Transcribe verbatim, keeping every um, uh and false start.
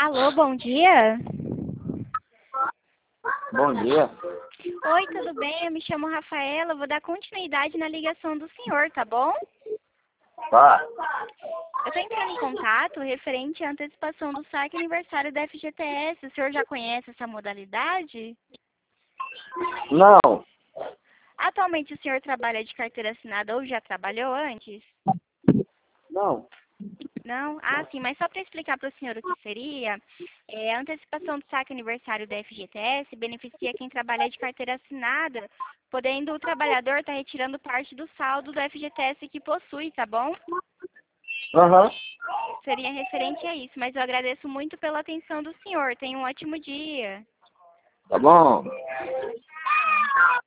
Alô, bom dia. Bom dia. Oi, tudo bem? Eu me chamo Rafaela, vou dar continuidade na ligação do senhor, tá bom? Tá. Eu tô entrando em contato referente à antecipação do saque aniversário da F G T S. O senhor já conhece essa modalidade? Não. Atualmente o senhor trabalha de carteira assinada ou já trabalhou antes? Não. Não? Ah, sim, mas só para explicar para o senhor o que seria, é, a antecipação do saque aniversário da F G T S beneficia quem trabalha de carteira assinada, podendo o trabalhador estar retirando parte do saldo do F G T S que possui, tá bom? Aham. Seria referente a isso, mas eu agradeço muito pela atenção do senhor. Tenha um ótimo dia. Tá bom.